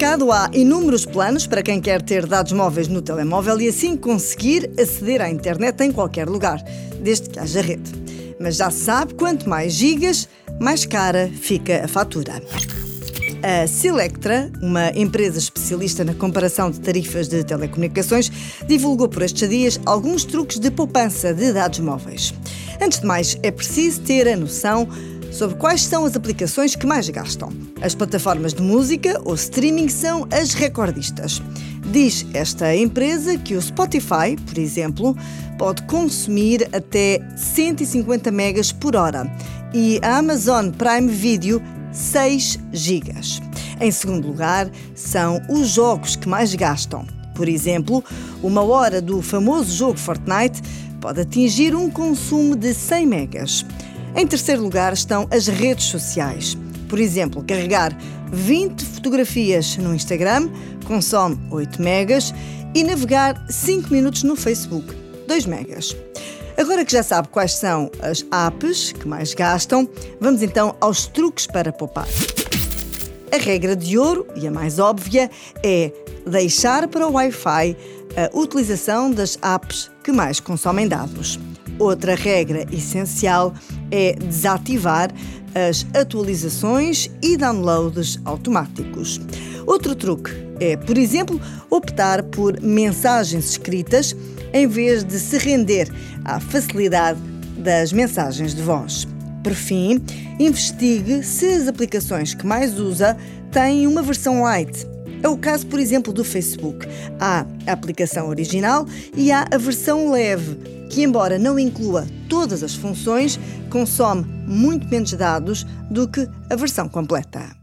mercado há inúmeros planos para quem quer ter dados móveis no telemóvel e assim conseguir aceder à internet em qualquer lugar, desde que haja rede. Mas já se sabe, quanto mais gigas, mais cara fica a fatura. A Selectra, uma empresa especialista na comparação de tarifas de telecomunicações, divulgou por estes dias alguns truques de poupança de dados móveis. Antes de mais, é preciso ter a noção sobre quais são as aplicações que mais gastam. As plataformas de música ou streaming são as recordistas. Diz esta empresa que o Spotify, por exemplo, pode consumir até 150 megas por hora e a Amazon Prime Video 6 gigas. Em segundo lugar, são os jogos que mais gastam. Por exemplo, 1 hora do famoso jogo Fortnite pode atingir um consumo de 100 megas. Em terceiro lugar estão as redes sociais. Por exemplo, carregar 20 fotografias no Instagram consome 8 megas e navegar 5 minutos no Facebook, 2 megas. Agora que já sabe quais são as apps que mais gastam, vamos então aos truques para poupar. A regra de ouro, e a mais óbvia, é deixar para o Wi-Fi a utilização das apps que mais consomem dados. Outra regra essencial é desativar as atualizações e downloads automáticos. Outro truque é, por exemplo, optar por mensagens escritas em vez de se render à facilidade das mensagens de voz. Por fim, investigue se as aplicações que mais usa têm uma versão light. É o caso, por exemplo, do Facebook. Há a aplicação original e há a versão leve, que, embora não inclua todas as funções, consome muito menos dados do que a versão completa.